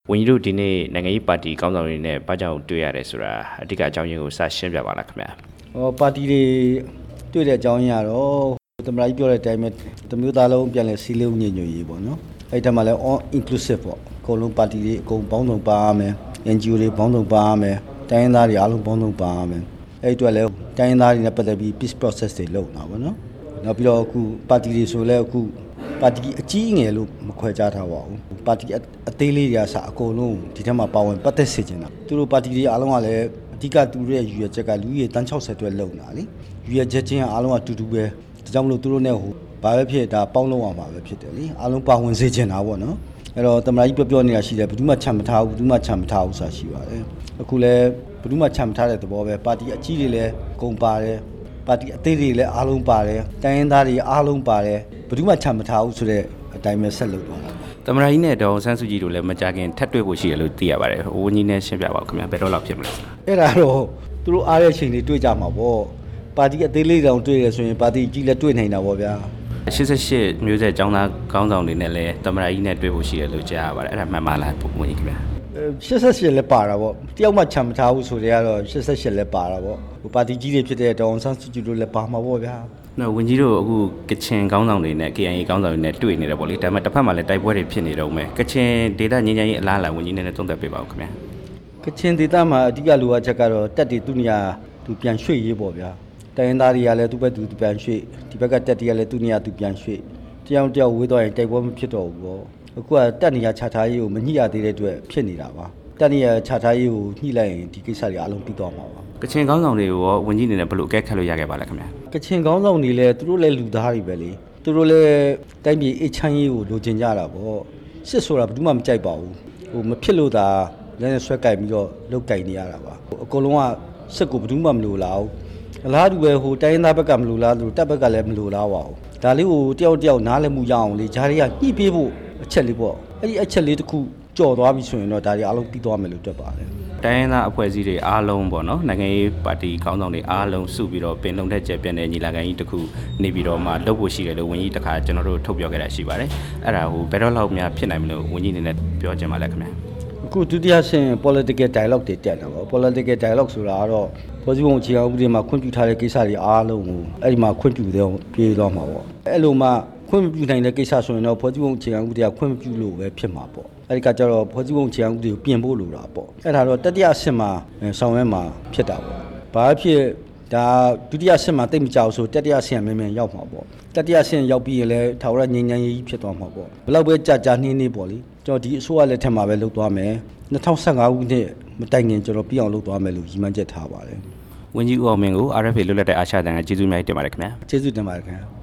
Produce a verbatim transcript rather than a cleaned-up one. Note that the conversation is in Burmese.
ဝန်ကြီးတို့ဒီနေ့နိုင်ငံရေးပါတီကောင်းဆောင်တွေနဲ့ဘာကြောင့်တွေ့ရတယ်ဆိုတာအဓိကအကြောင်းရင်းကိုစရှင်းပြပါလားခင်ဗျာဟောပါတီတွေတွေ့တဲ့အကြောင်းရင်းကတော့သမ္မတကြီးပြောတဲ့အတိုင်းပဲတမျိုးသားလုံးပြန်လဲစီးလုံးညင်ညွတ်ရေးပေါ့နော်အဲ့ဒါမှလည်း all inclusive ပေါ့အကုန်လုံးပါတီတွေအကုန်ပေါင်းစုံပါရမယ် N G O တွေပေါင်းစုံပါရမယ်တိုင်းရင်းသားတွေအားလုံးပေါင်းစုံပါရမယ်အဲ့အတွက်လည်းတိုင်းရင်းသားတွေနဲ့ပတ်သက်ပြီး peace process တွေလုပ်နေတာပေါ့နော်နောက်ပြီးတော့အခုပါတီတွေဆိုလဲအခုပါတီအကြီးငယ်လို့မခွဲခြားထားပါဘူးပါတီအသေးလေးတွေအစားအကုန်လုံးဒီထက်မှာပါဝင်ပတ်သက်စေချင်တာသူတို့ပါတီတွေအားလုံးကလည်းအဓိကသူတို့ရဲ့ရည်ရွယ်ချက်ကလူကြီးတန်း60အတွက်လုံတာလေရည်ရွယ်ချက်ချင်းအားလုံးကတူတူပဲဒါကြောင့်မလို့သူတို့နဲ့ဟိုဘာပဲဖြစ်ဒါပေါင်းလုံးအောင်ပါပဲဖြစ်တယ်လေအားလုံးပါဝင်စေချင်တာပေါ့နော်အဲ့တော့တမန်ကြီးပြောပြောနေတာရှိတယ်ဘယ်သူမှချမ်းမထားဘူးဘယ်သူမှချမ်းမထားဘူးဆိုတာရှိပါတယ်အခုလည်းဘယ်သူမှချမ်းမထားတဲ့သဘောပဲပါတီအကြီးတွေလည်းကုန်ပါတယ်ပါတီအသေးတွေလည်းအားလုံးပါတယ်တိုင်းရင်းသားတွေအားလုံးပါတယ်ဘယ်သူမှချမ်းမထားဘူးဆိုတဲ့အတိုင်းပဲဆက်လုပ်သွားတာသမ္မတကြီးနဲ့ဒေါ်ဆန်းစုကြည်တို့လည်းမကြခင်ထပ်တွေ့ဖို့ရှိတယ်လို့သိရပါတယ်။ဝန်ကြီးနဲ့ရှင်းပြပါဦးခင်ဗျာဘယ်တော့လောက်ဖြစ်မလဲ။အဲ့ဒါတော့သူတို့အားရချိန်တွေတွေ့ကြမှာပေါ့။ပါတီအသေးလေးတောင်တွေ့ရဆိုရင်ပါတီကြီးလည်းတွေ့နိုင်တာပေါ့ဗျာ။ရှစ်ဆယ့်ရှစ်မျိုးဆက်ចောင်းသားခေါင်းဆောင်တွေနဲ့လည်းသမ္မတကြီးနဲ့တွေ့ဖို့ရှိတယ်လို့ကြားရပါတယ်။အဲ့ဒါမှန်ပါလားဝန်ကြီးခင်ဗျာ။ရှစ်ဆယ့်ရှစ်လည်းပါတာပေါ့။တယောက်မှချမ်းမထားဘူးဆိုတဲ့ကတော့ရှစ်ဆယ့်ရှစ်လည်းပါတာပေါ့။ဟိုပါတီကြီးတွေဖြစ်တဲ့ဒေါ်ဆန်းစုကြည်တို့လည်းပါမှာပေါ့ဗျာ။နော်ဝန်ကြီးတို့အခုကချင်ခေါင်းဆောင်တွေနဲ့ K I A ခေါင်းဆောင်တွေနဲ့တွေ့နေတယ်ပေါ့လေဒါပေမဲ့တစ်ဖက်မှာလည်းတိုက်ပွဲတွေဖြစ်နေတော့မယ်ကချင်ဒေသငြိမ်းချမ်းရေးအလားအလာဝန်ကြီးနဲ့သုံးသပ်ပေးပါဦးခင်ဗျာကချင်ဒေသမှာအဓိကလိုအပ်ချက်ကတော့တက်တွေသူနေရာသူပြန်ရွှေ့ရေးပေါ့ဗျာတိုင်းရင်းသားတွေကလည်းသူ့ဘက်သူပြန်ရွှေ့ဒီဘက်ကတက်တွေကလည်းသူနေရာသူပြန်ရွှေ့တယောက်တယောက်ဝေးသွားရင်တိုက်ပွဲမဖြစ်တော့ဘူးပေါ့အခုကတက်နေရာခြားထားရေးကိုမညှိရသေးတဲ့အတွက်ဖြစ်နေတာပါတက်နေရာခြားထားရေးကိုညှိလိုက်ရင်ဒီကိစ္စတွေအလုံးပြီးသွားမှာပါကချင်ခေါင်းဆောင်တွေကိုရောဝန်ကြီးအနေနဲ့ဘယ်လိုအကဲခတ်လို့ရခဲ့ပါလဲခင်ဗျာကချင်ခေါင်းဆောင်တွေလည်းသူတို့လည်းလူသားတွေပဲလေသူတို့လည်းတိုင်းပြည်အေးချမ်းရေးကိုလိုချင်ကြတာပေါ့စစ်ဆိုတာဘယ်သူမှမကြိုက်ပါဘူးဟိုမဖြစ်လို့သာလည်းနဲ့ဆွဲကြိုက်ပြီးတော့လုတ်ကြိုက်နေရတာပါအကုန်လုံးကစစ်ကိုဘယ်သူမှမလိုလားဘူးအလားတူပဲဟိုတိုင်းရင်းသားဘက်ကမလိုလားသူတပ်ဘက်ကလည်းမလိုလားပါဘူးဒါလေးကိုတယောက်တယောက်နားလည်မှုရအောင်လေဂျားတွေကညှိပေးဖို့အချက်လေးပေါ့အဲ့ဒီအချက်လေးတစ်ခုကြော်သွားပြီဆိုရင်တော့ဒါတွေအားလုံးပြီးသွားမယ်လို့တွက်ပါတယ်တိုင်းရင်းသားအဖွဲ့အစည်းတွေအားလုံးပေါ့နော်နိုင်ငံရေးပါတီခေါင်းဆောင်တွေအားလုံးစုပြီးတော့ပင်လုံတဲ့ကျက်ပြတဲ့ညီလာခံကြီးတစ်ခုနေပြီးတော့မှလုပ်ဖို့ရှိတယ်လို့ဝန်ကြီးတခါကျွန်တော်တို့ထုတ်ပြောခဲ့တာရှိပါတယ်အဲ့ဒါဟိုဘယ်တော့လောက်များဖြစ်နိုင်မလို့ဝန်ကြီးအနေနဲ့ပြောချင်ပါလဲခင်ဗျာအခုဒုတိယဆင့် political dialogue တွေတက်တာပေါ့ political dialogue ဆိုတာကတော့ဖွဲ့စည်းပုံအခြေခံဥပဒေမှာခွင့်ပြုထားတဲ့ကိစ္စတွေအားလုံးကိုအဲ့ဒီမှာခွင့်ပြုတဲ့ပြေးသွားမှာပေါ့အဲ့လိုမှခွင့်ပြုနိုင်တဲ့ကိစ္စဆိုရင်တော့ဖွဲ့စည်းပုံအခြေခံဥပဒေကခွင့်ပြုလို့ပဲဖြစ်မှာပေါ့အဲ့ဒီကကျတော့ဖွဲ့စည်းပုံအခြေခံဥပဒေကိုပြင်ဖို့လိုတာပေါ့အဲ့ဒါတော့တတိယအဆင့်မှာဆောင်ရွက်မှာဖြစ်တာပေါ့ဘာဖြစ်ဒါဒုတိယအဆင့်မှာတိတ်မကြောက်ဆိုတတိယအဆင့်မြန်မြန်ရောက်မှာပေါ့တတိယအဆင့်ရောက်ပြီးရင်လည်းထာဝရငြိမ်းချမ်းရေးဖြစ်သွားမှာပေါ့ဘယ်လောက်ပဲကြာကြာနှင်းနှင်းပေါ့လေကျွန်တော်ဒီအစိုးရလက်ထက်မှာပဲလုပ်သွားမယ်၂၀၁၅ခုနှစ်မတိုင်ခင်ကျွန်တော်ပြအောင်လုပ်သွားမယ်လို့ရည်မှန်းချက်ထားပါတယ်ဝန်ကြီးဦးအောင်မင်းကို R F A လွတ်လပ်တဲ့အာရှတန်ကကျေးဇူးများတင်ပါတယ်ခင်ဗျာကျေးဇူးတင်ပါတယ်ခင်ဗျာ